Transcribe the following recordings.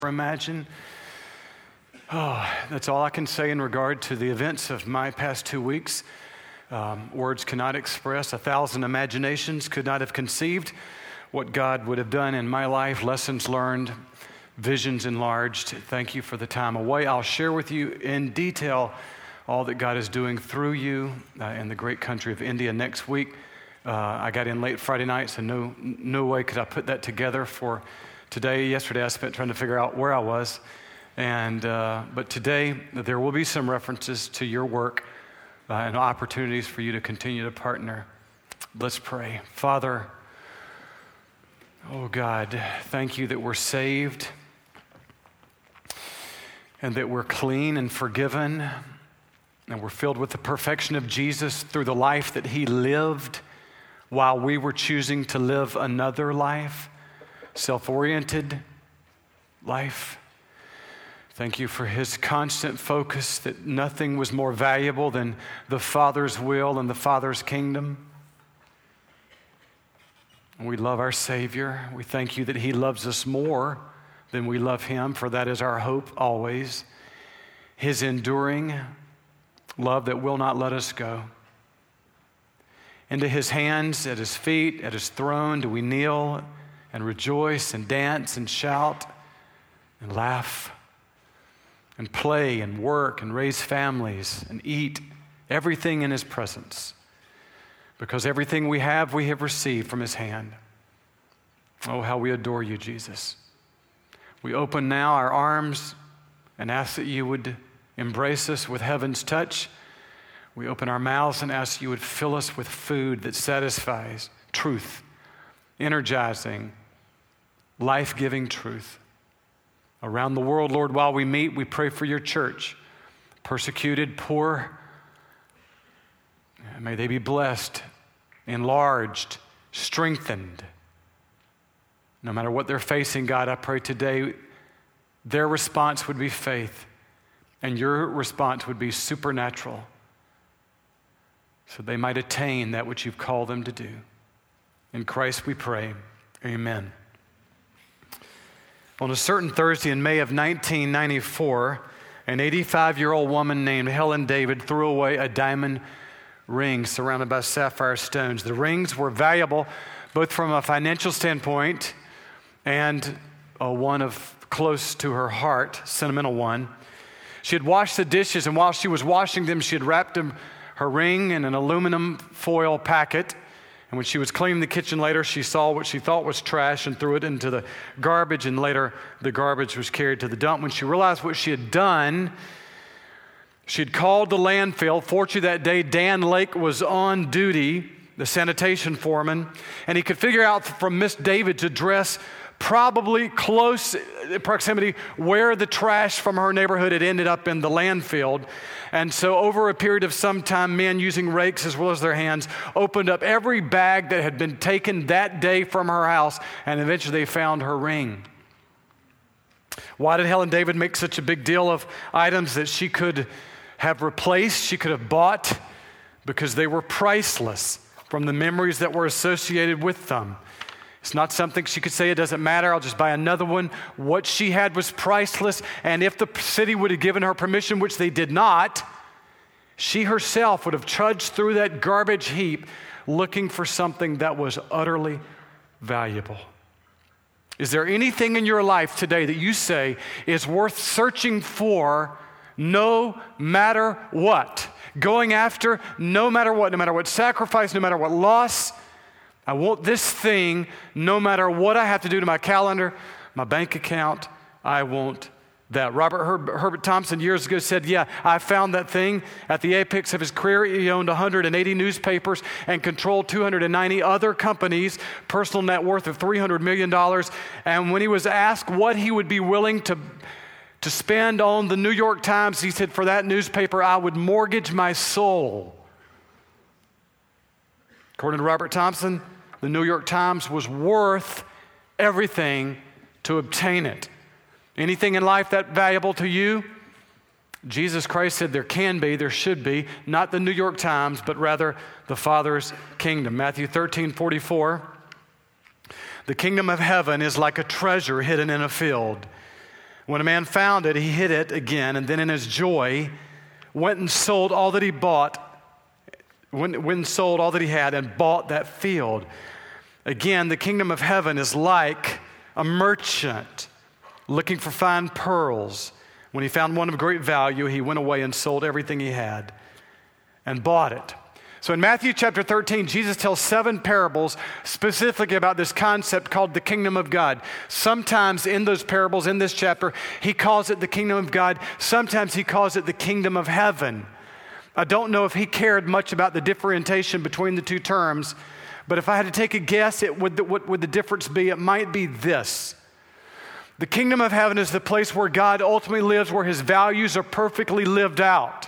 imagine. Oh, that's all I can say in regard to the events of my past 2 weeks. Words cannot express, 1,000 imaginations could not have conceived what God would have done in my life, lessons learned, visions enlarged. Thank you for the time away. I'll share with you in detail all that God is doing through you in the great country of India next week. I got in late Friday night, so no way could I put that together for today. Yesterday I spent trying to figure out where I was. But today there will be some references to your work and opportunities for you to continue to partner. Let's pray. Father, oh God, thank you that we're saved and that we're clean and forgiven and we're filled with the perfection of Jesus through the life that he lived while we were choosing to live another life, self-oriented life. Thank you for his constant focus that nothing was more valuable than the Father's will and the Father's kingdom. We love our Savior. We thank you that he loves us more than we love him, for that is our hope always. His enduring love that will not let us go. Into his hands, at his feet, at his throne, do we kneel and rejoice and dance and shout and laugh and play and work and raise families and eat everything in his presence, because everything we have received from his hand. Oh, how we adore you, Jesus. We open now our arms and ask that you would embrace us with heaven's touch. We open our mouths and ask you would fill us with food that satisfies, truth, energizing, life-giving truth. Around the world, Lord, while we meet, we pray for your church, persecuted, poor. May they be blessed, enlarged, strengthened. No matter what they're facing, God, I pray today their response would be faith and your response would be supernatural, so they might attain that which you've called them to do. In Christ we pray, amen. On a certain Thursday in May of 1994, an 85-year-old woman named Helen David threw away a diamond ring surrounded by sapphire stones. The rings were valuable both from a financial standpoint and one of close to her heart, sentimental one. She had washed the dishes, and while she was washing them, she had wrapped her ring in an aluminum foil packet. And when she was cleaning the kitchen later, she saw what she thought was trash and threw it into the garbage, and later the garbage was carried to the dump. When she realized what she had done, she had called the landfill. Fortunately, that day, Dan Lake was on duty, the sanitation foreman, and he could figure out from Miss David's address probably close proximity where the trash from her neighborhood had ended up in the landfill. And so over a period of some time, men using rakes as well as their hands opened up every bag that had been taken that day from her house, and eventually they found her ring. Why did Helen David make such a big deal of items that she could have replaced, she could have bought? Because they were priceless from the memories that were associated with them. It's not something she could say, it doesn't matter, I'll just buy another one. What she had was priceless, and if the city would have given her permission, which they did not, she herself would have trudged through that garbage heap looking for something that was utterly valuable. Is there anything in your life today that you say is worth searching for no matter what? Going after no matter what sacrifice, no matter what loss? I want this thing no matter what I have to do to my calendar, my bank account, I want that. Herbert Thompson years ago said, yeah, I found that thing. At the apex of his career, he owned 180 newspapers and controlled 290 other companies, personal net worth of $300 million. And when he was asked what he would be willing to spend on the New York Times, he said, for that newspaper, I would mortgage my soul. According to Robert Thompson, the New York Times was worth everything to obtain it. Anything in life that valuable to you? Jesus Christ said there should be, not the New York Times, but rather the Father's kingdom. Matthew 13:44, the kingdom of heaven is like a treasure hidden in a field. When a man found it, he hid it again, and then in his joy, went and sold all that he bought, went and sold all that he had and bought that field. Again, the kingdom of heaven is like a merchant looking for fine pearls. When he found one of great value, he went away and sold everything he had and bought it. So in Matthew chapter 13, Jesus tells 7 parables specifically about this concept called the kingdom of God. Sometimes in those parables, in this chapter, he calls it the kingdom of God. Sometimes he calls it the kingdom of heaven. I don't know if he cared much about the differentiation between the two terms, but if I had to take a guess, what would the difference be? It might be this. The kingdom of heaven is the place where God ultimately lives, where his values are perfectly lived out.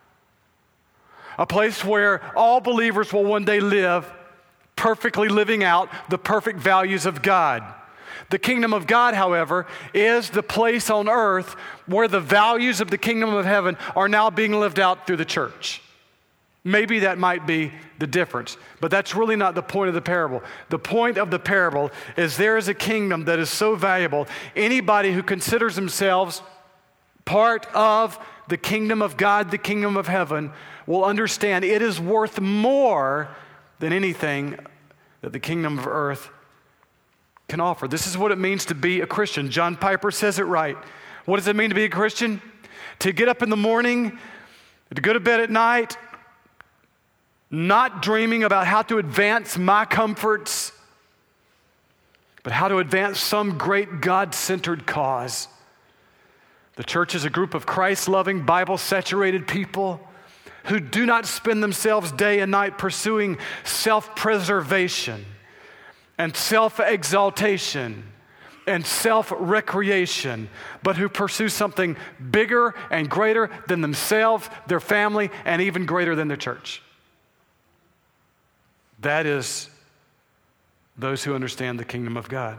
A place where all believers will one day live, perfectly living out the perfect values of God. The kingdom of God, however, is the place on earth where the values of the kingdom of heaven are now being lived out through the church. Maybe that might be the difference, but that's really not the point of the parable. The point of the parable is there is a kingdom that is so valuable, anybody who considers themselves part of the kingdom of God, the kingdom of heaven, will understand it is worth more than anything that the kingdom of earth can offer. This is what it means to be a Christian. John Piper says it right. What does it mean to be a Christian? To get up in the morning, to go to bed at night, not dreaming about how to advance my comforts, but how to advance some great God-centered cause. The church is a group of Christ-loving, Bible-saturated people who do not spend themselves day and night pursuing self-preservation and self-exaltation and self-recreation, but who pursue something bigger and greater than themselves, their family, and even greater than the church. That is those who understand the kingdom of God.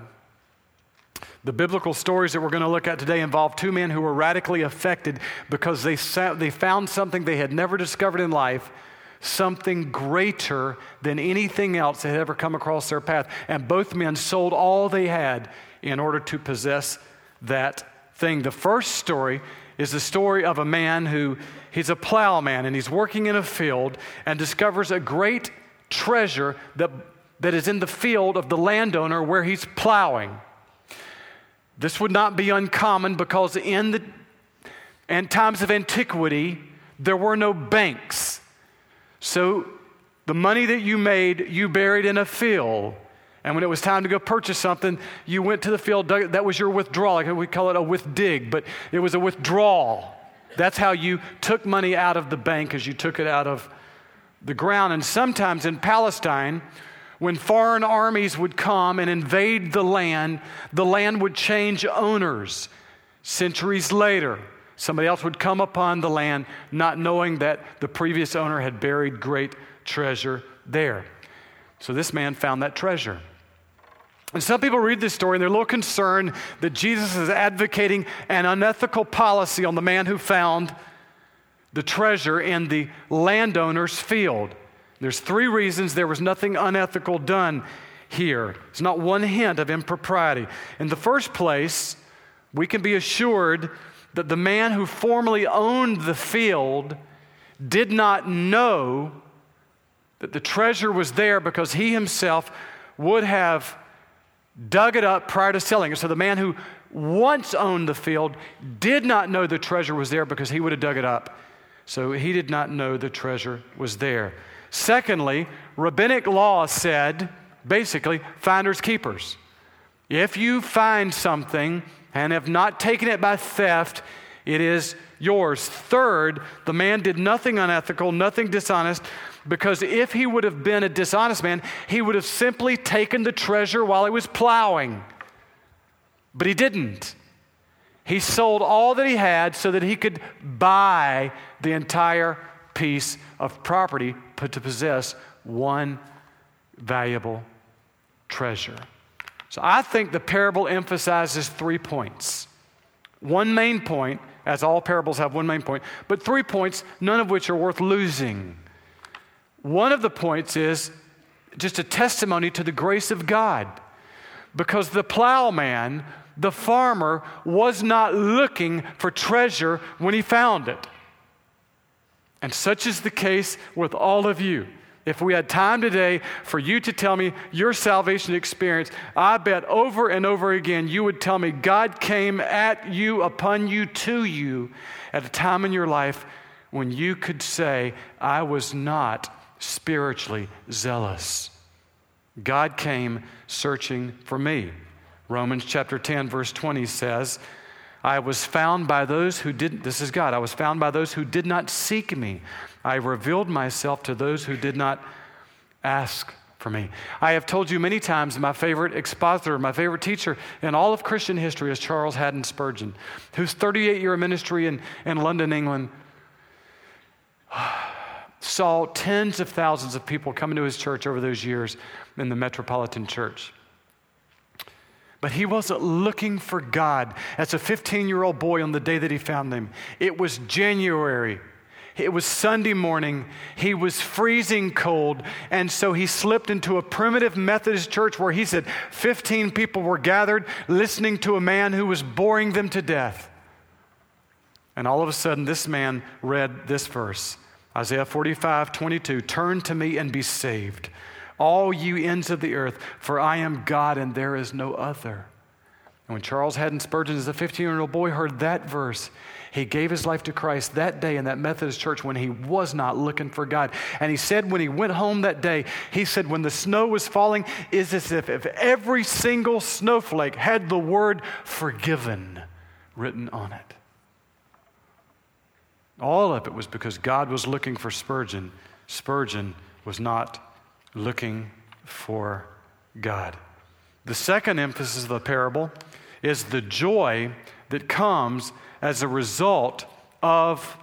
The biblical stories that we're going to look at today involve 2 men who were radically affected because they found something they had never discovered in life, something greater than anything else that had ever come across their path. And both men sold all they had in order to possess that thing. The first story is the story of a man he's a plowman, and he's working in a field and discovers a great treasure that is in the field of the landowner where he's plowing. This would not be uncommon because in times of antiquity, there were no banks. So the money that you made, you buried in a field. And when it was time to go purchase something, you went to the field. That was your withdrawal. Like we call it a withdig, but it was a withdrawal. That's how you took money out of the bank, as you took it out of the ground. And sometimes in Palestine, when foreign armies would come and invade the land would change owners. Centuries later, somebody else would come upon the land not knowing that the previous owner had buried great treasure there. So this man found that treasure. And some people read this story and they're a little concerned that Jesus is advocating an unethical policy on the man who found the treasure in the landowner's field. There's 3 reasons there was nothing unethical done here. There's not one hint of impropriety. In the first place, we can be assured that the man who formerly owned the field did not know that the treasure was there because he himself would have dug it up prior to selling it. So the man who once owned the field did not know the treasure was there because he would have dug it up. So he did not know the treasure was there. Secondly, rabbinic law said, basically, finders keepers. If you find something and have not taken it by theft, it is yours. Third, the man did nothing unethical, nothing dishonest, because if he would have been a dishonest man, he would have simply taken the treasure while he was plowing. But he didn't. He sold all that he had so that he could buy the entire piece of property to possess one valuable treasure. So I think the parable emphasizes 3 points. One main point, as all parables have one main point, but 3 points, none of which are worth losing. One of the points is just a testimony to the grace of God, because the plowman the farmer was not looking for treasure when he found it. And such is the case with all of you. If we had time today for you to tell me your salvation experience, I bet over and over again you would tell me God came at you, upon you, to you at a time in your life when you could say, I was not spiritually zealous. God came searching for me. Romans chapter 10, verse 20 says, I was found by those who didn't, this is God, I was found by those who did not seek me. I revealed myself to those who did not ask for me. I have told you many times my favorite expositor, my favorite teacher in all of Christian history is Charles Haddon Spurgeon, whose 38-year ministry in London, England, saw tens of thousands of people come into his church over those years in the Metropolitan Church. But he wasn't looking for God as a 15-year-old boy on the day that he found him. It was January. It was Sunday morning. He was freezing cold. And so he slipped into a primitive Methodist church where he said 15 people were gathered listening to a man who was boring them to death. And all of a sudden, this man read this verse, Isaiah 45:22, turn to me and be saved, all you ends of the earth, for I am God and there is no other. And when Charles Haddon Spurgeon, as a 15-year-old boy, heard that verse, he gave his life to Christ that day in that Methodist church when he was not looking for God. And he said when he went home that day, he said when the snow was falling, it's as if every single snowflake had the word forgiven written on it. All of it was because God was looking for Spurgeon. Spurgeon was not looking for God. The second emphasis of the parable is the joy that comes as a result of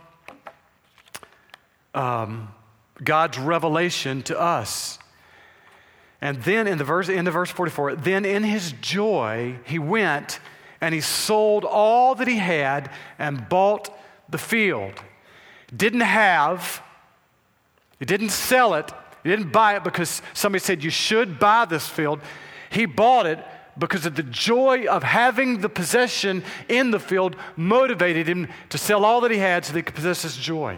God's revelation to us. And then in the end of verse 44, then in his joy he went and he sold all that he had and bought the field. He didn't sell it. He didn't buy it because somebody said you should buy this field. He bought it because of the joy of having the possession in the field motivated him to sell all that he had so that he could possess this joy.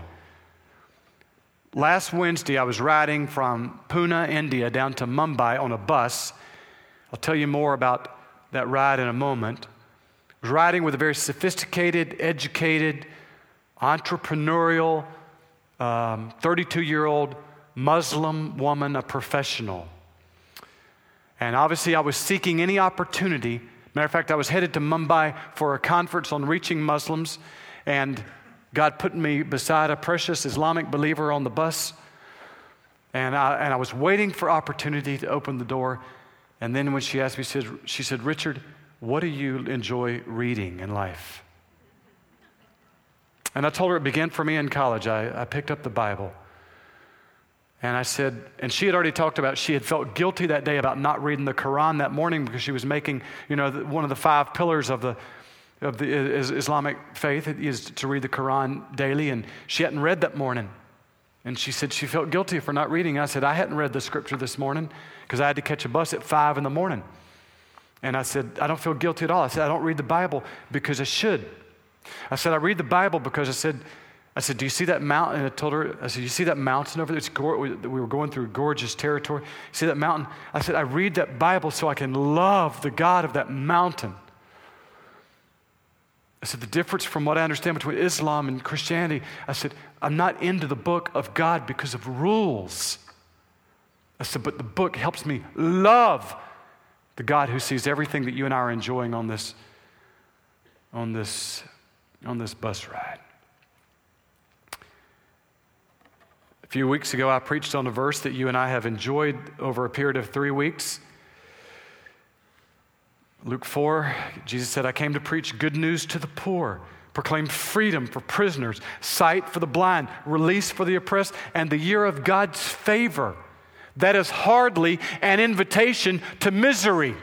Last Wednesday, I was riding from Pune, India, down to Mumbai on a bus. I'll tell you more about that ride in a moment. I was riding with a very sophisticated, educated, entrepreneurial, 32-year-old Muslim woman, a professional. And obviously I was seeking any opportunity. Matter of fact, I was headed to Mumbai for a conference on reaching Muslims, and God put me beside a precious Islamic believer on the bus, and I was waiting for opportunity to open the door. And then when she asked me, she said, Richard, what do you enjoy reading in life? And I told her it began for me in college. I picked up the Bible. And I said, and she had already talked about, she had felt guilty that day about not reading the Quran that morning because she was making, one of the 5 pillars of the Islamic faith is to read the Quran daily, and she hadn't read that morning. And she said she felt guilty for not reading. I said, I hadn't read the scripture this morning because I had to catch a bus at 5 in the morning. And I said, I don't feel guilty at all. I said, I don't read the Bible because I should. I said, I read the Bible because I said, do you see that mountain? And I told her, I said, you see that mountain over there? We were going through gorgeous territory. You see that mountain? I said, I read that Bible so I can love the God of that mountain. I said, the difference from what I understand between Islam and Christianity, I said, I'm not into the book of God because of rules. I said, but the book helps me love the God who sees everything that you and I are enjoying on this bus ride. A few weeks ago, I preached on a verse that you and I have enjoyed over a period of 3 weeks. Luke 4, Jesus said, I came to preach good news to the poor, proclaim freedom for prisoners, sight for the blind, release for the oppressed, and the year of God's favor. That is hardly an invitation to misery.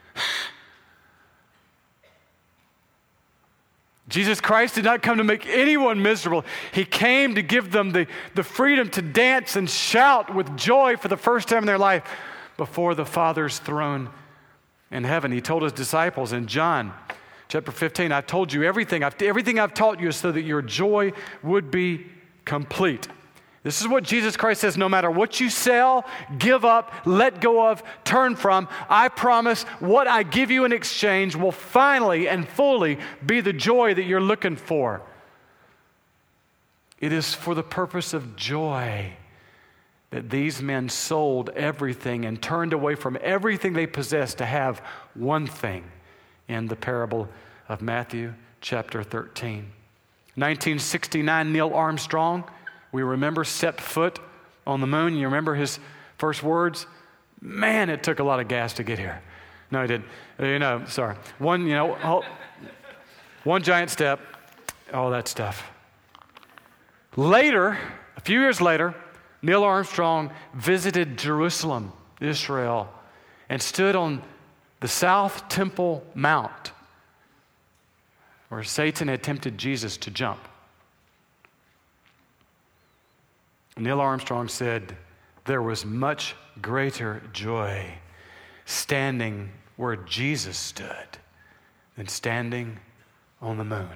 Jesus Christ did not come to make anyone miserable. He came to give them the freedom to dance and shout with joy for the first time in their life before the Father's throne in heaven. He told his disciples in John chapter 15, I've told you everything. Everything I've taught you is so that your joy would be complete. This is what Jesus Christ says, no matter what you sell, give up, let go of, turn from, I promise what I give you in exchange will finally and fully be the joy that you're looking for. It is for the purpose of joy that these men sold everything and turned away from everything they possessed to have one thing in the parable of Matthew chapter 13. 1969, Neil Armstrong, we remember, set foot on the moon. You remember his first words? Man, it took a lot of gas to get here. No, it didn't. Sorry. One giant step, all that stuff. Later, a few years later, Neil Armstrong visited Jerusalem, Israel, and stood on the South Temple Mount where Satan had tempted Jesus to jump. Neil Armstrong said, there was much greater joy standing where Jesus stood than standing on the moon.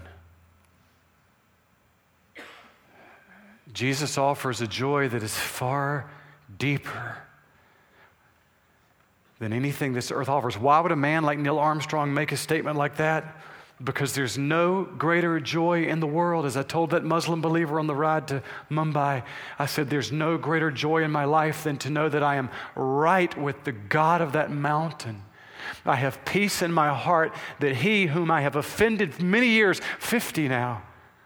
Jesus offers a joy that is far deeper than anything this earth offers. Why would a man like Neil Armstrong make a statement like that? Because there's no greater joy in the world. As I told that Muslim believer on the ride to Mumbai, I said, there's no greater joy in my life than to know that I am right with the God of that mountain. I have peace in my heart that he whom I have offended for many years, 50 now.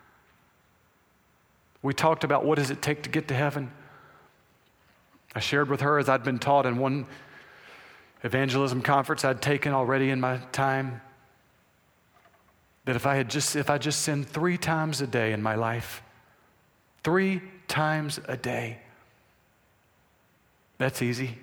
We talked about what does it take to get to heaven. I shared with her, as I'd been taught in one evangelism conference I'd taken already in my time, that if I just sinned 3 times a day in my life, 3 times a day, that's easy.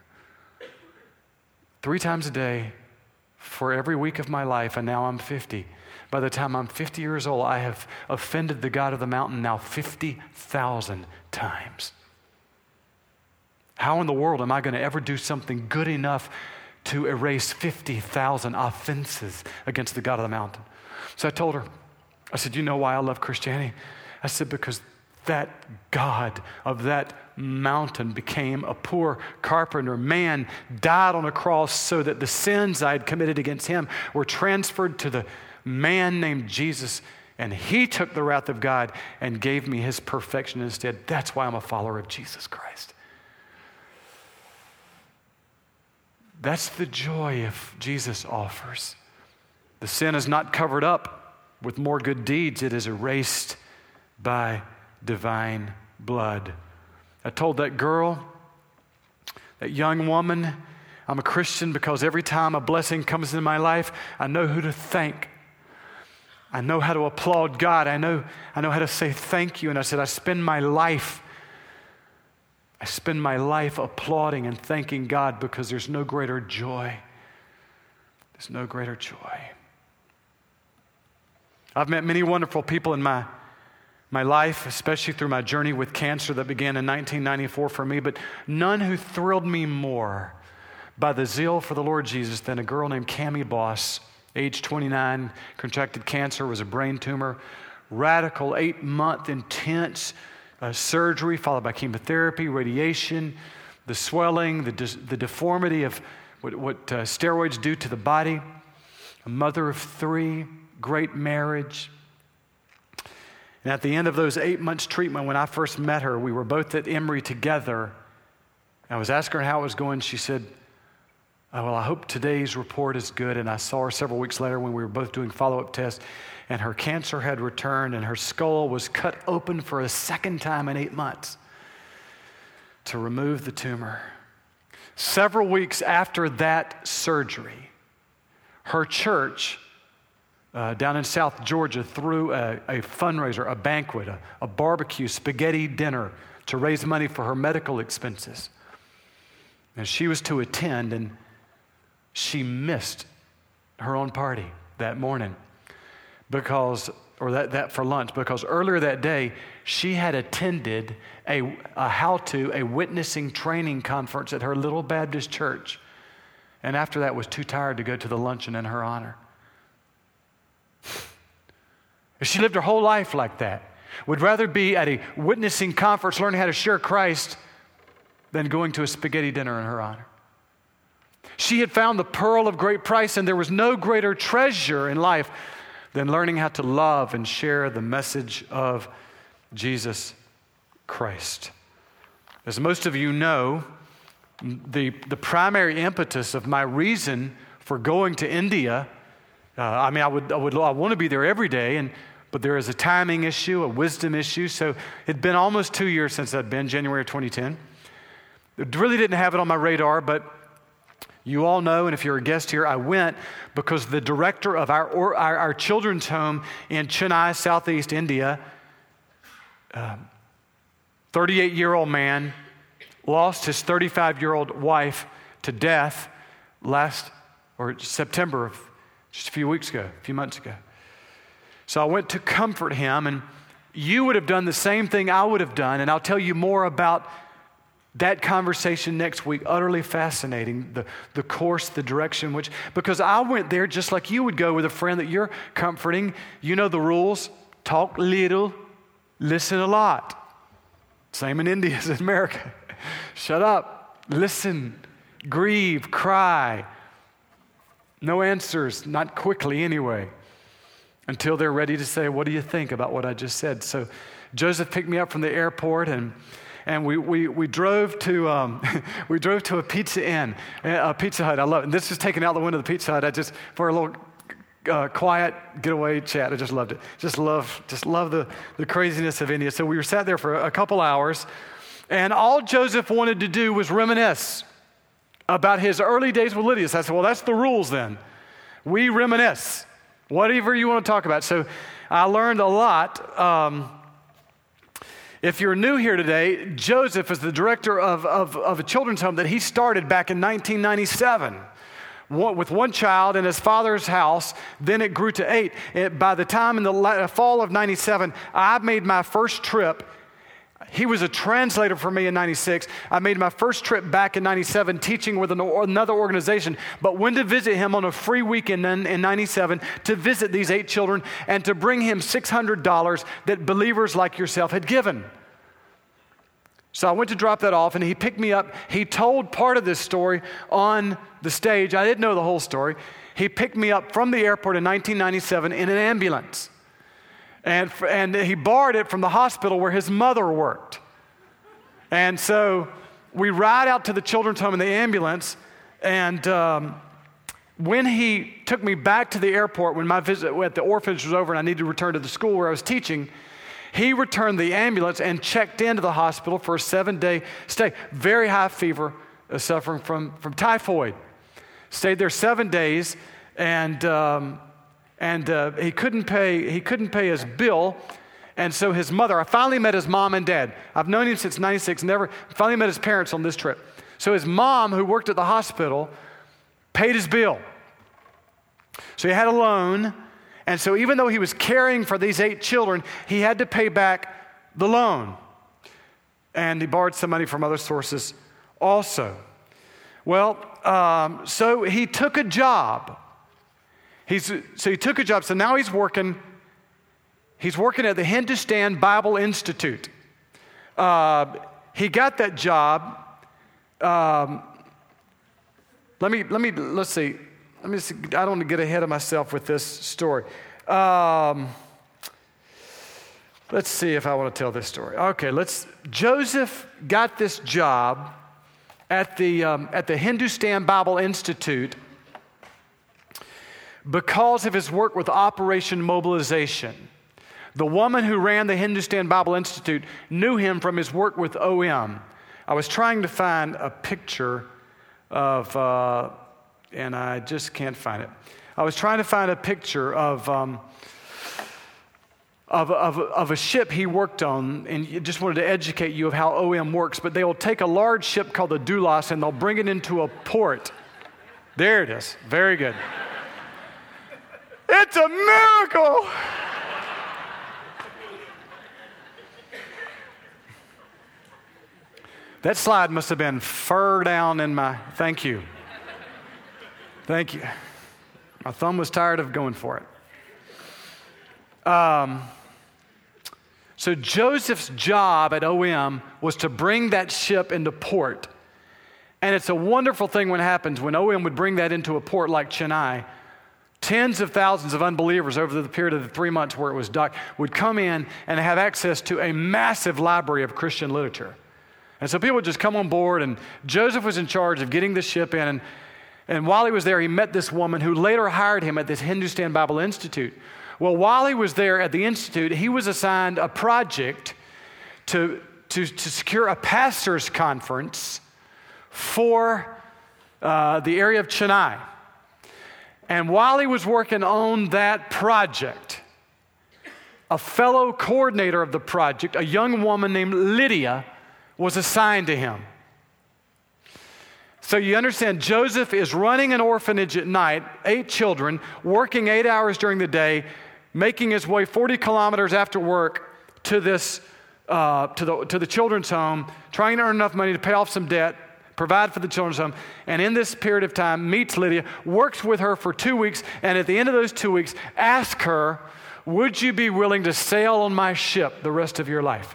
3 times a day for every week of my life, and now I'm 50. By the time I'm 50 years old, I have offended the God of the mountain now 50,000 times. How in the world am I going to ever do something good enough to erase 50,000 offenses against the God of the mountain? So I told her, I said, you know why I love Christianity? I said, because that God of that mountain became a poor carpenter man, died on a cross so that the sins I had committed against him were transferred to the man named Jesus, and he took the wrath of God and gave me his perfection instead. That's why I'm a follower of Jesus Christ. That's the joy of Jesus offers. The sin is not covered up with more good deeds. It is erased by divine blood. I told that girl, that young woman, I'm a Christian because every time a blessing comes into my life, I know who to thank. I know how to applaud God. I know how to say thank you. And I said, I spend my life applauding and thanking God because there's no greater joy. There's no greater joy. I've met many wonderful people in my life, especially through my journey with cancer that began in 1994 for me, but none who thrilled me more by the zeal for the Lord Jesus than a girl named Cammie Boss, age 29, contracted cancer, was a brain tumor, radical 8-month intense surgery followed by chemotherapy, radiation, the swelling, the deformity of what steroids do to the body, a mother of 3, great marriage. And at the end of those 8 months treatment, when I first met her, we were both at Emory together. I was asking her how it was going. She said, oh, well, I hope today's report is good. And I saw her several weeks later when we were both doing follow-up tests, and her cancer had returned, and her skull was cut open for a second time in 8 months to remove the tumor. Several weeks after that surgery, her church down in South Georgia threw a fundraiser, a banquet, a barbecue, spaghetti dinner to raise money for her medical expenses. And she was to attend, and she missed her own party that morning for lunch, because earlier that day she had attended a witnessing training conference at her little Baptist church and after that was too tired to go to the luncheon in her honor. If she lived her whole life like that, would rather be at a witnessing conference learning how to share Christ than going to a spaghetti dinner in her honor. She had found the pearl of great price, and there was no greater treasure in life than learning how to love and share the message of Jesus Christ. As most of you know, the primary impetus of my reason for going to India, I want to be there every day, but there is a timing issue, a wisdom issue. So it'd been almost 2 years since I'd been, January of 2010. It really didn't have it on my radar, but you all know, and if you're a guest here, I went because the director of our children's home in Chennai, Southeast India, 38-year-old man, lost his 35-year-old wife to death September of just a few months ago. So I went to comfort him, and you would have done the same thing I would have done, and I'll tell you more about that conversation next week. Utterly fascinating, the course, the direction, because I went there just like you would go with a friend that you're comforting. You know the rules: talk little, listen a lot. Same in India as in America. Shut up, listen, grieve, cry. No answers, not quickly anyway, until they're ready to say, what do you think about what I just said? So Joseph picked me up from the airport, and we drove to a Pizza Inn, a Pizza Hut. I love it. And this is taken out the window of the Pizza Hut. For a little quiet getaway chat, I just loved it. Just love the craziness of India. So we were sat there for a couple hours, and all Joseph wanted to do was reminisce about his early days with Lydia. So I said, well, that's the rules then. We reminisce, whatever you want to talk about. So I learned a lot. If you're new here today, Joseph is the director of a children's home that he started back in 1997 with one child in his father's house. Then it grew to 8. By the time in the fall of 97, I made my first trip. He was a translator for me in 96. I made my first trip back in 97 teaching with another organization, but went to visit him on a free weekend in 97 to visit these 8 children and to bring him $600 that believers like yourself had given. So I went to drop that off, and he picked me up. He told part of this story on the stage. I didn't know the whole story. He picked me up from the airport in 1997 in an ambulance. And he borrowed it from the hospital where his mother worked. And so we ride out to the children's home in the ambulance, and when he took me back to the airport, when my visit at the orphanage was over and I needed to return to the school where I was teaching, he returned the ambulance and checked into the hospital for a 7-day stay. Very high fever, suffering from typhoid. Stayed there 7 days, and he couldn't pay his bill, and so his mother. I finally met his mom and dad. I've known him since '96. Finally met his parents on this trip. So his mom, who worked at the hospital, paid his bill. So he had a loan, and so even though he was caring for these 8 children, he had to pay back the loan, and he borrowed some money from other sources also. Well, so he took a job. He took a job. So now he's working at the Hindustan Bible Institute. He got that job. Let's see. I don't want to get ahead of myself with this story. Let's see if I want to tell this story. Okay, Joseph got this job at the Hindustan Bible Institute because of his work with Operation Mobilization. The woman who ran the Hindustan Bible Institute knew him from his work with OM. I was trying to find a picture of, and I just can't find it. I was trying to find a picture of a ship he worked on, and just wanted to educate you of how OM works. But they will take a large ship called the Doulos, and they'll bring it into a port. There it is. Very good. It's a miracle. That slide must have been fur down in my, thank you. Thank you. My thumb was tired of going for it. So Joseph's job at OM was to bring that ship into port. And it's a wonderful thing when it happens. When OM would bring that into a port like Chennai, tens of thousands of unbelievers over the period of the 3 months where it was docked would come in and have access to a massive library of Christian literature. And so people would just come on board, and Joseph was in charge of getting the ship in. And while he was there, he met this woman who later hired him at this Hindustan Bible Institute. Well, while he was there at the Institute, he was assigned a project to secure a pastor's conference for the area of Chennai. And while he was working on that project, a fellow coordinator of the project, a young woman named Lydia, was assigned to him. So you understand, Joseph is running an orphanage at night, 8 children, working 8 hours during the day, making his way 40 kilometers after work to this to the children's home, trying to earn enough money to pay off some debt, provide for the children's home, and in this period of time meets Lydia, works with her for 2 weeks, and at the end of those 2 weeks, asks her, "Would you be willing to sail on my ship the rest of your life?"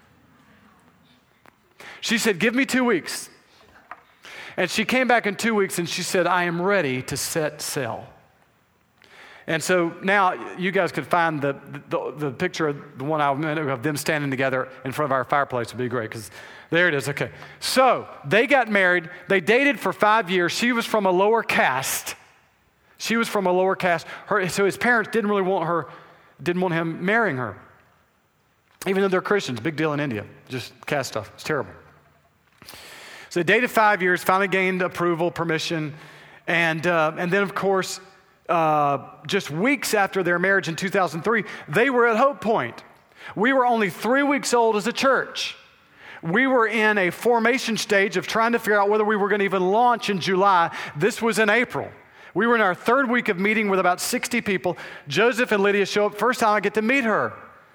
She said, "Give me 2 weeks." And she came back in 2 weeks and she said, "I am ready to set sail." And so now you guys could find the picture of the one of them standing together in front of our fireplace would be great, because there it is. Okay. So they got married. They dated for 5 years. She was from a lower caste. So his parents didn't want him marrying her. Even though they're Christians, big deal in India. Just caste stuff. It's terrible. So they dated 5 years, finally gained approval, permission, and then, of course, just weeks after their marriage in 2003, they were at Hope Point. We were only 3 weeks old as a church. We were in a formation stage of trying to figure out whether we were going to even launch in July. This was in April. We were in our 3rd week of meeting with about 60 people. Joseph and Lydia show up. First time I get to meet her.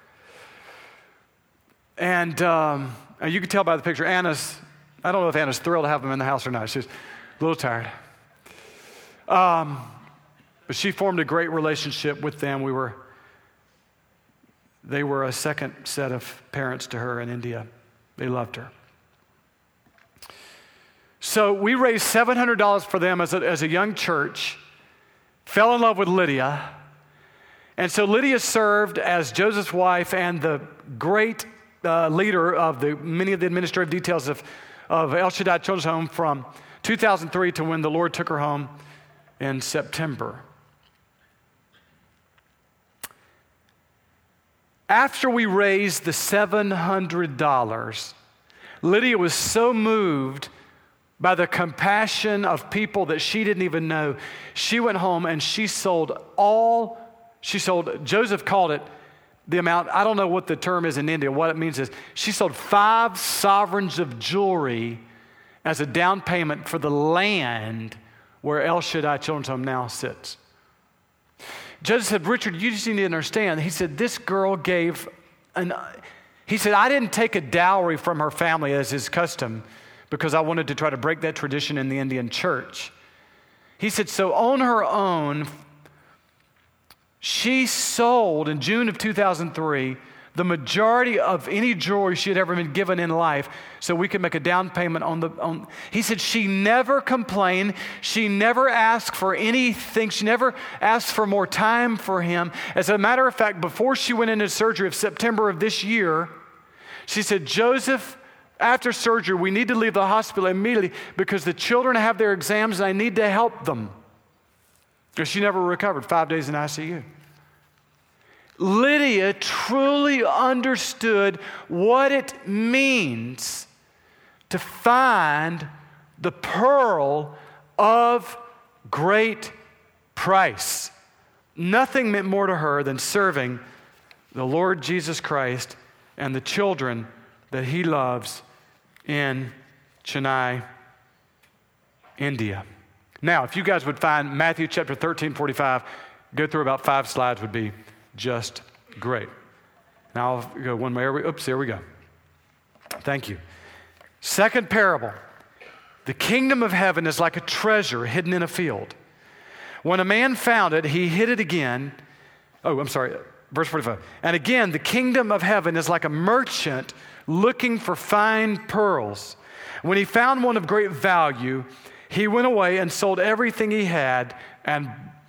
And you can tell by the picture, I don't know if Anna's thrilled to have them in the house or not. She's a little tired. But she formed a great relationship with them. They were a second set of parents to her in India. They loved her. So we raised $700 for them as a young church, fell in love with Lydia. And so Lydia served as Joseph's wife and the great leader of many of the administrative details of El Shaddai Children's Home from 2003 to when the Lord took her home in September. After we raised the $700, Lydia was so moved by the compassion of people that she didn't even know. She went home and she sold, Joseph called it the amount, I don't know what the term is in India. What it means is she sold 5 sovereigns of jewelry as a down payment for the land where El Shaddai Children's Home now sits. Joseph said, "Richard, you just need to understand." He said, "This girl he said, I didn't take a dowry from her family as is custom because I wanted to try to break that tradition in the Indian church." He said, "So on her own, she sold in June of 2003 the majority of any jewelry she had ever been given in life so we could make a down payment on." He said she never complained. She never asked for anything. She never asked for more time for him. As a matter of fact, before she went into surgery of September of this year, she said, "Joseph, after surgery, we need to leave the hospital immediately because the children have their exams and I need to help them." Because she never recovered, 5 days in ICU. Lydia truly understood what it means to find the pearl of great price. Nothing meant more to her than serving the Lord Jesus Christ and the children that he loves in Chennai, India. Now, if you guys would find Matthew chapter 13:45, go through about 5 slides would be just great. Now I'll go one more. Oops, there we go. Thank you. Second parable. The kingdom of heaven is like a treasure hidden in a field. When a man found it, he hid it again. Oh, I'm sorry, verse 45. And again, the kingdom of heaven is like a merchant looking for fine pearls. When he found one of great value, he went away and sold everything he had and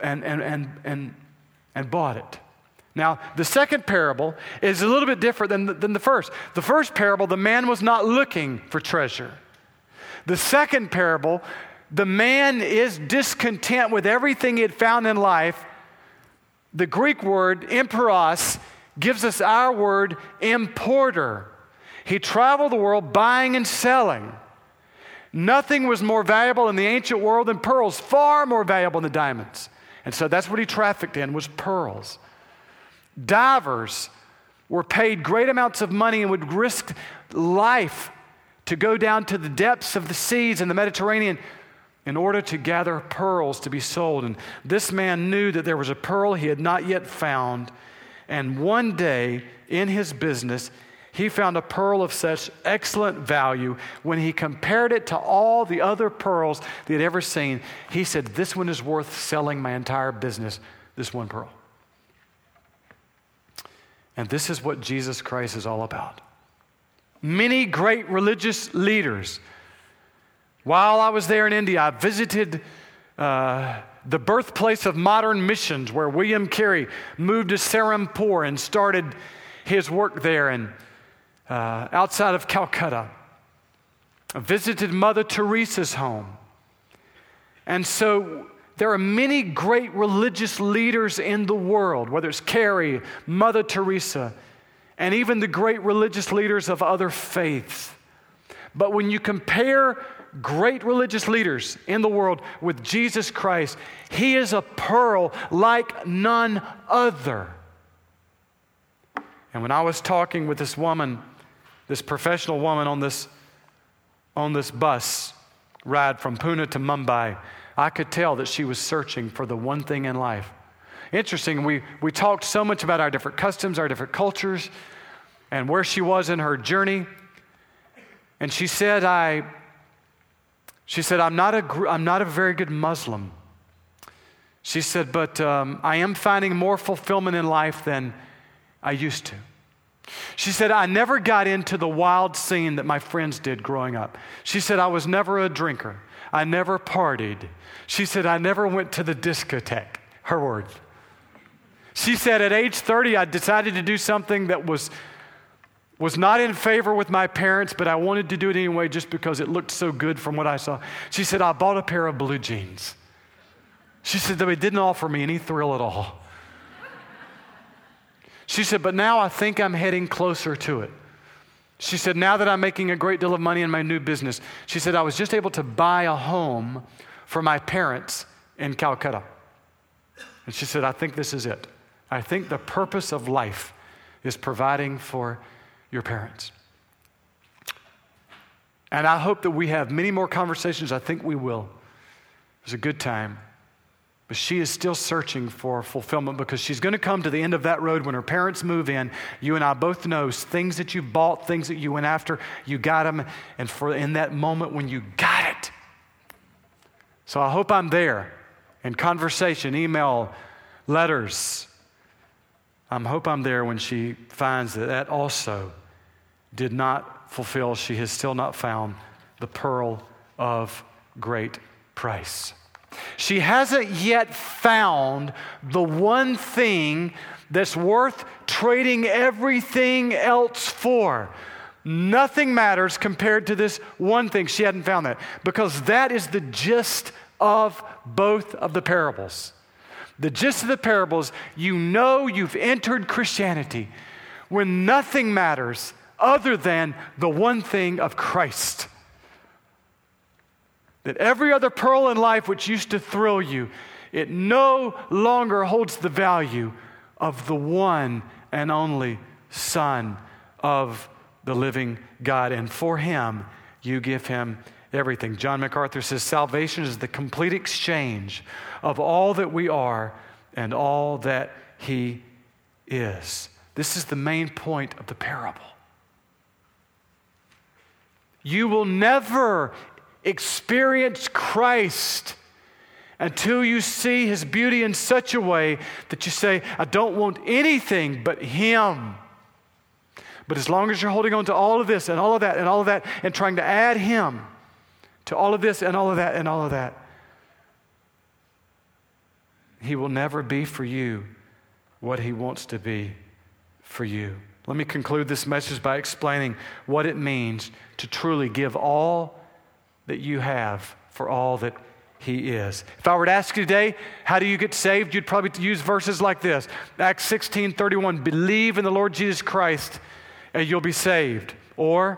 bought it. Now, the second parable is a little bit different than the first. The first parable, the man was not looking for treasure. The second parable, the man is discontent with everything he had found in life. The Greek word, emporos, gives us our word, importer. He traveled the world buying and selling. Nothing was more valuable in the ancient world than pearls, far more valuable than diamonds. And so that's what he trafficked in, was pearls. Divers were paid great amounts of money and would risk life to go down to the depths of the seas in the Mediterranean in order to gather pearls to be sold. And this man knew that there was a pearl he had not yet found. And one day in his business, he found a pearl of such excellent value. When he compared it to all the other pearls that he had ever seen, he said, this one is worth selling my entire business, this one pearl. And this is what Jesus Christ is all about. Many great religious leaders. While I was there in India, I visited the birthplace of modern missions, where William Carey moved to Serampore and started his work there and outside of Calcutta. I visited Mother Teresa's home. And so there are many great religious leaders in the world, whether it's Carey, Mother Teresa, and even the great religious leaders of other faiths. But when you compare great religious leaders in the world with Jesus Christ, he is a pearl like none other. And when I was talking with this woman, this professional woman on this bus ride from Pune to Mumbai, I could tell that she was searching for the one thing in life. Interesting, we talked so much about our different customs, our different cultures, and where she was in her journey. And she said, I'm not a very good Muslim. She said, but I am finding more fulfillment in life than I used to. She said, I never got into the wild scene that my friends did growing up. She said, I was never a drinker. I never partied. She said, I never went to the discotheque. Her words. She said, at age 30, I decided to do something that was not in favor with my parents, but I wanted to do it anyway just because it looked so good from what I saw. She said, I bought a pair of blue jeans. She said, though it didn't offer me any thrill at all. She said, but now I think I'm heading closer to it. She said, now that I'm making a great deal of money in my new business, she said, I was just able to buy a home for my parents in Calcutta. And she said, I think this is it. I think the purpose of life is providing for your parents. And I hope that we have many more conversations. I think we will. It was a good time. But she is still searching for fulfillment because she's going to come to the end of that road when her parents move in. You and I both know things that you bought, things that you went after, you got them. And in that moment when you got it. So I hope I'm there in conversation, email, letters. I hope I'm there when she finds that also did not fulfill. She has still not found the pearl of great price. She hasn't yet found the one thing that's worth trading everything else for. Nothing matters compared to this one thing. She hadn't found that because that is the gist of both of the parables. The gist of the parables, you know you've entered Christianity when nothing matters other than the one thing of Christ. That every other pearl in life which used to thrill you, it no longer holds the value of the one and only Son of the living God. And for him, you give him everything. John MacArthur says, salvation is the complete exchange of all that we are and all that he is. This is the main point of the parable. You will never experience Christ until you see his beauty in such a way that you say, I don't want anything but him. But as long as you're holding on to all of this and all of that and all of that and trying to add him to all of this and all of that and all of that, he will never be for you what he wants to be for you. Let me conclude this message by explaining what it means to truly give all that you have for all that he is. If I were to ask you today, how do you get saved? You'd probably use verses like this. Acts 16:31, believe in the Lord Jesus Christ and you'll be saved. Or,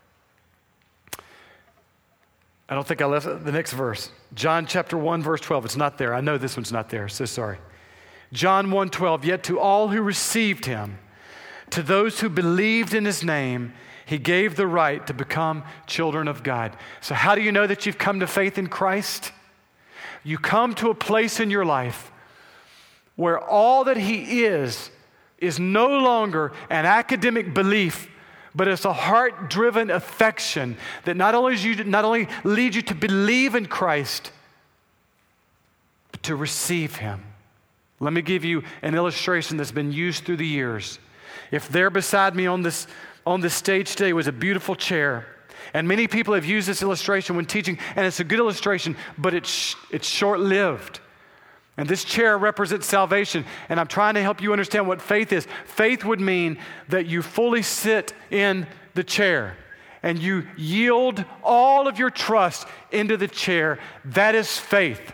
I don't think I left the next verse. John chapter 1, verse 12. It's not there. I know this one's not there, so sorry. John 1:12, yet to all who received him, to those who believed in his name, he gave the right to become children of God. So how do you know that you've come to faith in Christ? You come to a place in your life where all that he is no longer an academic belief, but it's a heart-driven affection that not only leads you to believe in Christ, but to receive him. Let me give you an illustration that's been used through the years. If there beside me on this stage today was a beautiful chair, and many people have used this illustration when teaching, and it's a good illustration, but it's short-lived. And this chair represents salvation, and I'm trying to help you understand what faith is. Faith would mean that you fully sit in the chair, and you yield all of your trust into the chair. That is faith.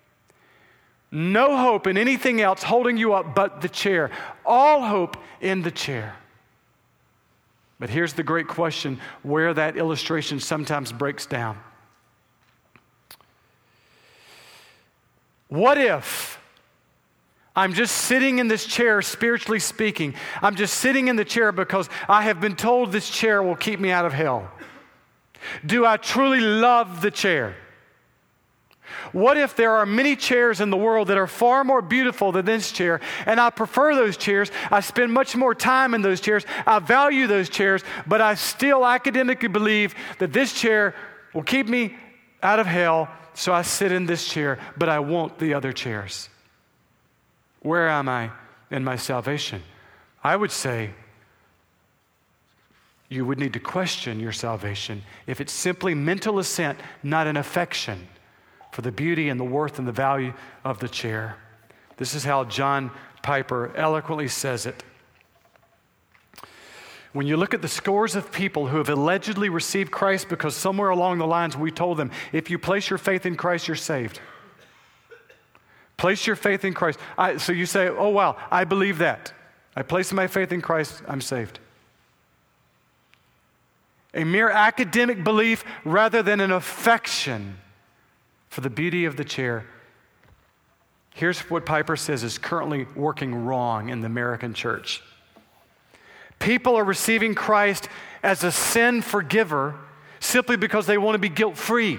No hope in anything else holding you up but the chair. All hope in the chair. But here's the great question where that illustration sometimes breaks down. What if I'm just sitting in this chair, spiritually speaking? I'm just sitting in the chair because I have been told this chair will keep me out of hell. Do I truly love the chair? What if there are many chairs in the world that are far more beautiful than this chair, and I prefer those chairs, I spend much more time in those chairs, I value those chairs, but I still academically believe that this chair will keep me out of hell, so I sit in this chair, but I want the other chairs. Where am I in my salvation? I would say you would need to question your salvation if it's simply mental assent, not an affection for the beauty and the worth and the value of the chair. This is how John Piper eloquently says it. When you look at the scores of people who have allegedly received Christ because somewhere along the lines we told them, if you place your faith in Christ, you're saved. Place your faith in Christ. So you say, oh wow, I believe that. I place my faith in Christ, I'm saved. A mere academic belief rather than an affection for the beauty of the chair. Here's what Piper says is currently working wrong in the American church. People are receiving Christ as a sin forgiver simply because they want to be guilt-free.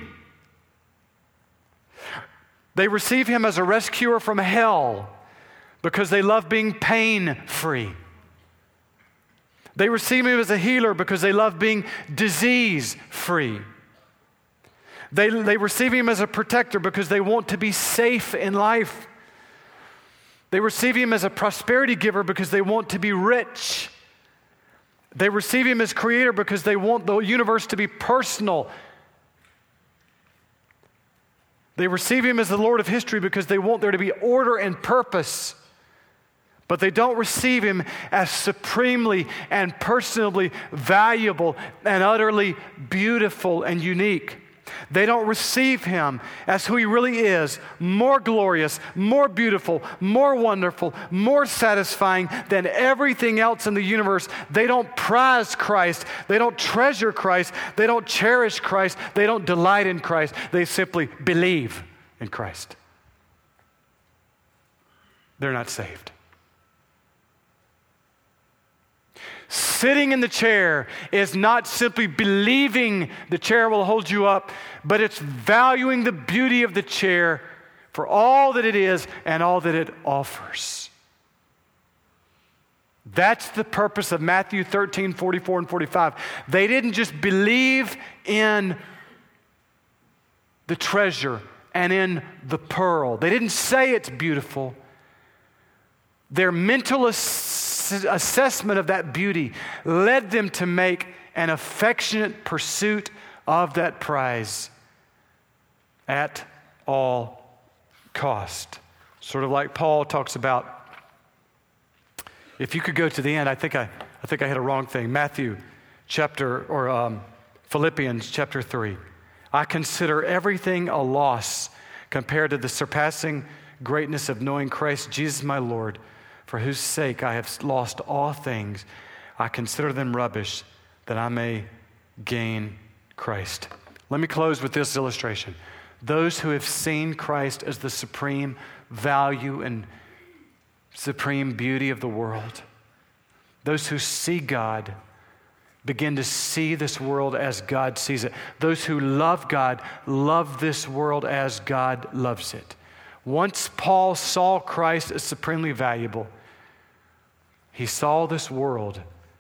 They receive him as a rescuer from hell because they love being pain-free. They receive him as a healer because they love being disease-free. They receive him as a protector because they want to be safe in life. They receive him as a prosperity giver because they want to be rich. They receive him as creator because they want the universe to be personal. They receive him as the Lord of history because they want there to be order and purpose. But they don't receive him as supremely and personally valuable and utterly beautiful and unique. They don't receive him as who he really is, more glorious, more beautiful, more wonderful, more satisfying than everything else in the universe. They don't prize Christ. They don't treasure Christ. They don't cherish Christ. They don't delight in Christ. They simply believe in Christ. They're not saved. Sitting in the chair is not simply believing the chair will hold you up, but it's valuing the beauty of the chair for all that it is and all that it offers. That's the purpose of Matthew 13, 44 and 45. They didn't just believe in the treasure and in the pearl. They didn't say it's beautiful. Their mental assessment of that beauty led them to make an affectionate pursuit of that prize at all cost. Sort of like Paul talks about. If you could go to the end, I think I hit a wrong thing. Philippians chapter 3. I consider everything a loss compared to the surpassing greatness of knowing Christ Jesus my Lord, for whose sake I have lost all things. I consider them rubbish, that I may gain Christ. Let me close with this illustration. Those who have seen Christ as the supreme value and supreme beauty of the world, those who see God begin to see this world as God sees it. Those who love God love this world as God loves it. Once Paul saw Christ as supremely valuable, he saw this world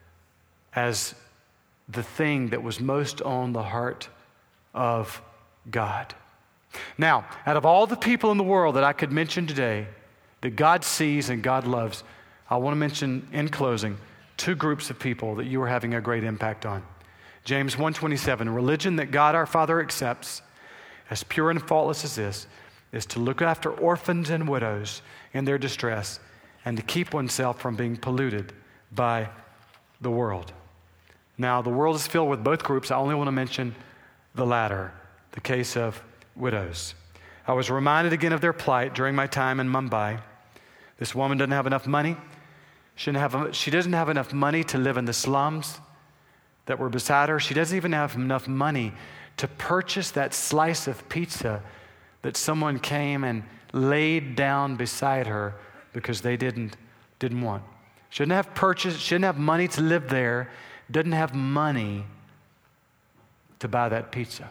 as the thing that was most on the heart of God. Now, out of all the people in the world that I could mention today that God sees and God loves, I want to mention in closing two groups of people that you are having a great impact on. James 1:27, religion that God our Father accepts as pure and faultless as this is to look after orphans and widows in their distress and to keep oneself from being polluted by the world. Now, the world is filled with both groups. I only want to mention the latter, the case of widows. I was reminded again of their plight during my time in Mumbai. This woman doesn't have enough money. She doesn't have enough money to live in the slums that were beside her. She doesn't even have enough money to purchase that slice of pizza that someone came and laid down beside her because they didn't want. She didn't have money to live there, didn't have money to buy that pizza.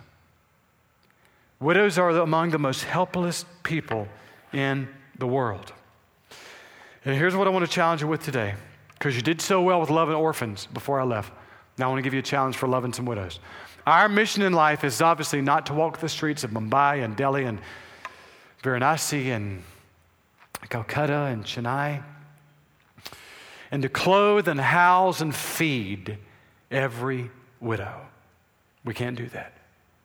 Widows are among the most helpless people in the world. And here's what I want to challenge you with today, because you did so well with loving orphans before I left. Now I want to give you a challenge for loving some widows. Our mission in life is obviously not to walk the streets of Mumbai and Delhi and Varanasi and Calcutta and Chennai and to clothe and house and feed every widow. We can't do that.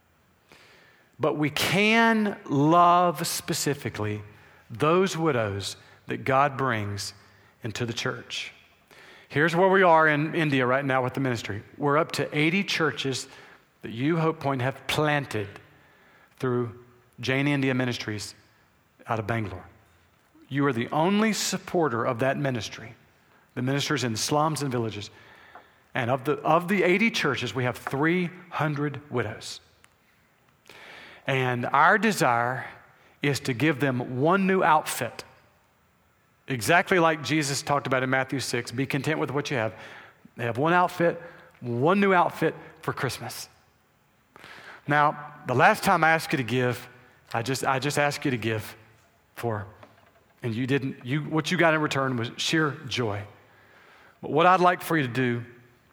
But we can love specifically those widows that God brings into the church. Here's where we are in India right now with the ministry. We're up to 80 churches that you, Hope Point, have planted through Jain India Ministries out of Bangalore. You are the only supporter of that ministry. The ministers in slums and villages. And of the 80 churches, we have 300 widows. And our desire is to give them one new outfit. Exactly like Jesus talked about in Matthew 6, be content with what you have. They have one outfit, one new outfit for Christmas. Now, the last time I asked you to give, I just asked you to give for, and you didn't. What you got in return was sheer joy. But what I'd like for you to do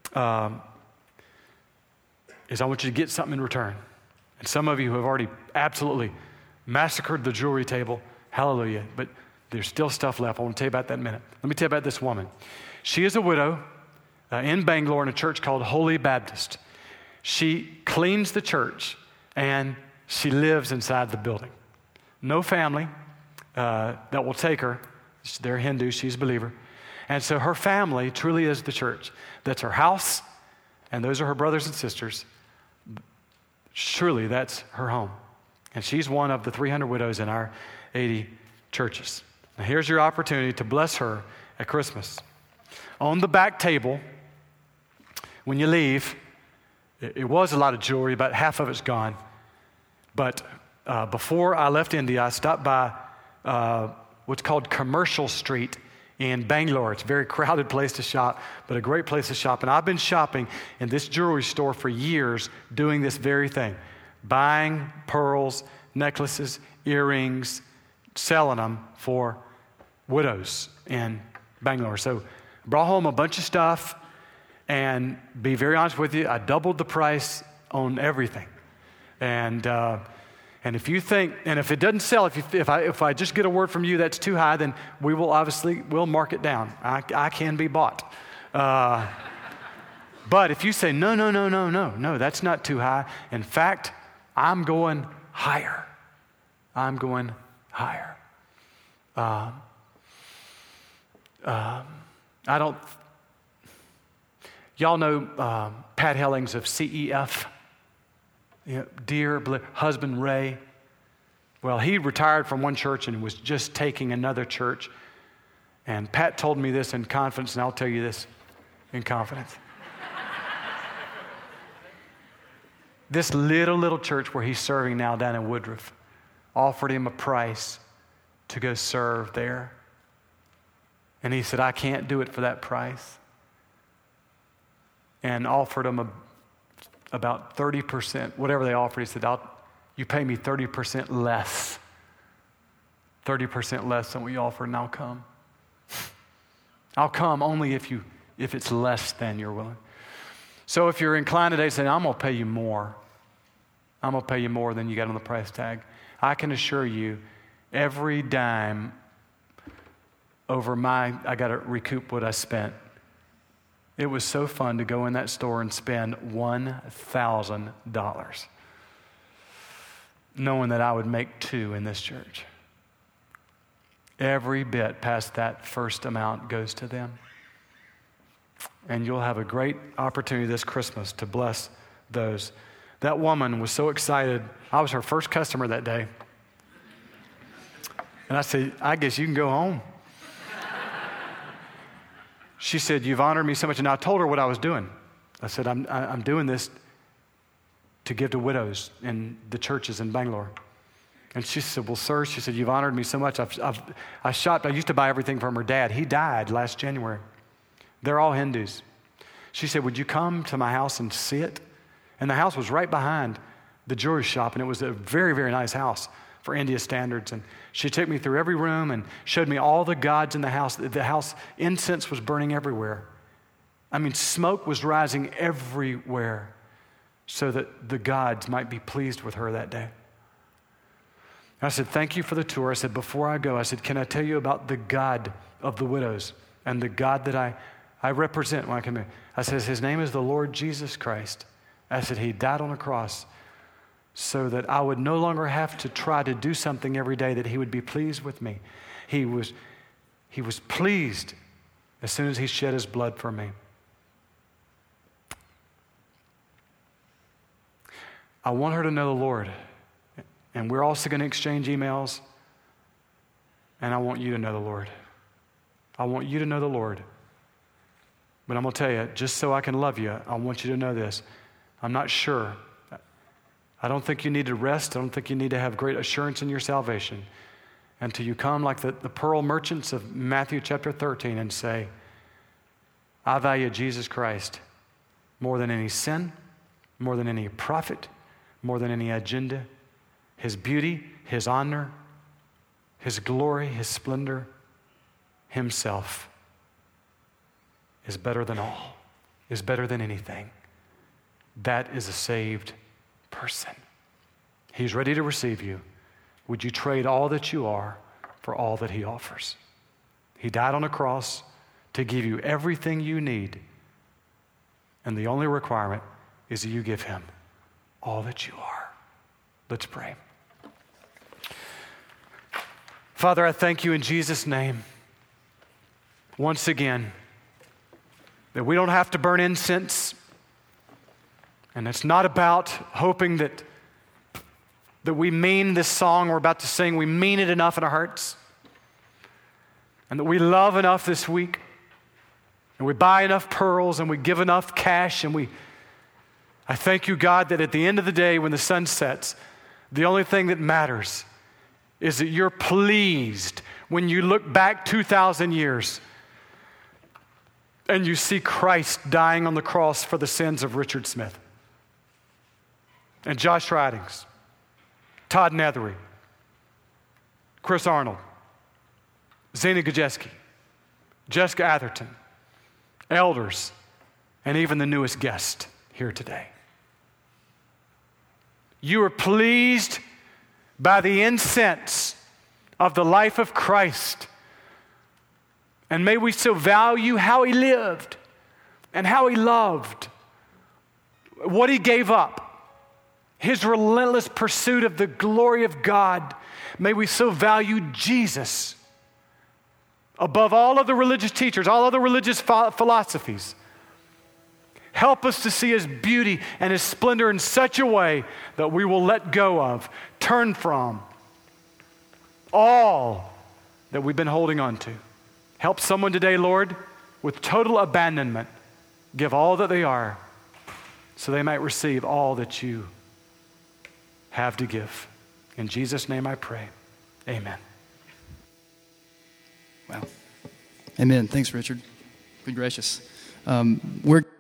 is I want you to get something in return. And some of you have already absolutely massacred the jewelry table. Hallelujah. But there's still stuff left. I want to tell you about that in a minute. Let me tell you about this woman. She is a widow in Bangalore in a church called Holy Baptist. She cleans the church and she lives inside the building. No family that will take her. They're Hindu. She's a believer. And so her family truly is the church. That's her house, and those are her brothers and sisters. Surely that's her home. And she's one of the 300 widows in our 80 churches. Now here's your opportunity to bless her at Christmas. On the back table, when you leave, it was a lot of jewelry, about half of it's gone. But before I left India, I stopped by what's called Commercial Street in Bangalore. It's a very crowded place to shop, but a great place to shop. And I've been shopping in this jewelry store for years doing this very thing. Buying pearls, necklaces, earrings, selling them for widows in Bangalore. So I brought home a bunch of stuff, and be very honest with you, I doubled the price on everything. And And if you think, and if it doesn't sell, if I just get a word from you that's too high, then we'll mark it down. I can be bought. But if you say, no, that's not too high. In fact, I'm going higher. I'm going higher. Y'all know Pat Hellings of CEF, dear husband Ray. Well, he retired from one church and was just taking another church. And Pat told me this in confidence, and I'll tell you this in confidence. This little church where he's serving now down in Woodruff offered him a price to go serve there. And he said, I can't do it for that price. And offered him about 30%, whatever they offered. He said, you pay me 30% less. 30% less than what you offered, and I'll come. I'll come only if it's less than you're willing. So if you're inclined today to say, I'm going to pay you more. I'm going to pay you more than you got on the price tag. I can assure you, every dime I got to recoup what I spent. It was so fun to go in that store and spend $1,000, knowing that I would make $2 in this church. Every bit past that first amount goes to them. And you'll have a great opportunity this Christmas to bless those. That woman was so excited. I was her first customer that day. And I said, I guess you can go home. She said, you've honored me so much. And I told her what I was doing. I said, I'm doing this to give to widows in the churches in Bangalore. And she said, well, sir, she said, you've honored me so much. I used to buy everything from her dad. He died last January. They're all Hindus. She said, would you come to my house and see it? And the house was right behind the jewelry shop, and it was a very, very nice house for India standards. And she took me through every room and showed me all the gods in the house. The house, incense was burning everywhere. I mean, smoke was rising everywhere so that the gods might be pleased with her that day. I said, thank you for the tour. I said, before I go, I said, can I tell you about the God of the widows and the God that I represent when I come here? I said, his name is the Lord Jesus Christ. I said, he died on a cross so that I would no longer have to try to do something every day, that he would be pleased with me. He was pleased as soon as he shed his blood for me. I want her to know the Lord. And we're also going to exchange emails. And I want you to know the Lord. I want you to know the Lord. But I'm going to tell you, just so I can love you, I want you to know this. I'm not sure. I don't think you need to rest. I don't think you need to have great assurance in your salvation until you come like the pearl merchants of Matthew chapter 13 and say, I value Jesus Christ more than any sin, more than any profit, more than any agenda. His beauty, his honor, his glory, his splendor, himself is better than all, is better than anything. That is a saved person. He's ready to receive you. Would you trade all that you are for all that he offers? He died on a cross to give you everything you need. And the only requirement is that you give him all that you are. Let's pray. Father, I thank you in Jesus' name once again that we don't have to burn incense. And it's not about hoping that we mean this song we're about to sing, we mean it enough in our hearts. And that we love enough this week. And we buy enough pearls and we give enough cash. And I thank you, God, that at the end of the day when the sun sets, the only thing that matters is that you're pleased when you look back 2,000 years and you see Christ dying on the cross for the sins of Richard Smith and Josh Ridings, Todd Nethery, Chris Arnold, Zena Gajeski, Jessica Atherton, elders, and even the newest guest here today. You are pleased by the incense of the life of Christ. And may we so value how he lived and how he loved, what he gave up, his relentless pursuit of the glory of God. May we so value Jesus above all other religious teachers, all other religious philosophies. Help us to see his beauty and his splendor in such a way that we will let go of, turn from all that we've been holding on to. Help someone today, Lord, with total abandonment, give all that they are so they might receive all that you have to give. In Jesus' name I pray. Amen. Wow. Amen. Thanks, Richard. Good gracious. We're